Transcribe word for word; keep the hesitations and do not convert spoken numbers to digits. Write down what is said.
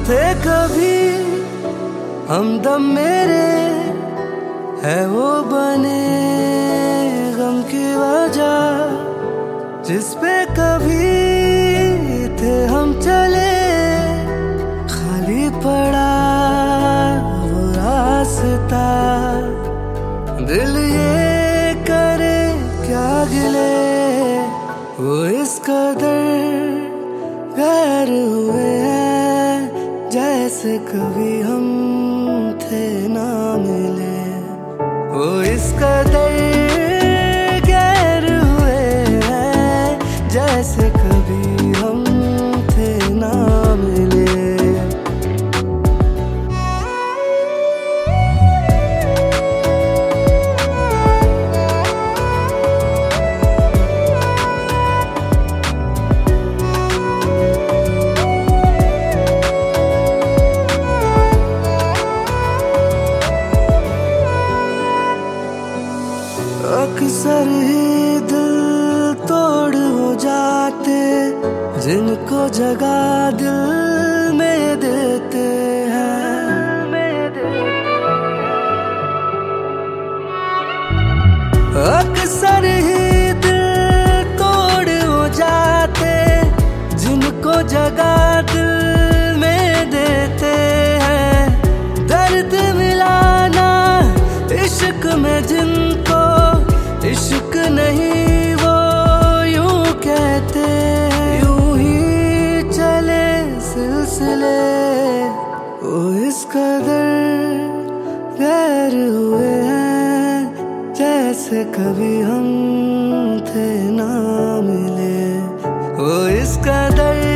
थे कभी हमदम मेरे, है वो बने गम की वजह, जिस पे कभी थे हम चले, खाली पड़ा वो रास्ता। दिल ये करे क्या गिले, वो इस कदर गैर हुए हैं, जैसे कभी हम थे ना मिले। वो इस कदर गैर हुए हैं, जैसे कभी हम थे ना मिले। अक्सर ही दिल तोड़ हो जाते, जिनको जगह दिल में देते हैं। अक्सर ही दिल तोड़ हो जाते, जिनको जगह दिल में देते हैं। दर्द मिलाना इश्क में जिनको इश्क नहीं वो यूं कहते हैं। यूं ही चले सिलसिले, वो इस कदर गैर हुए हैं, जैसे कभी हम थे ना मिले। वो इस कदर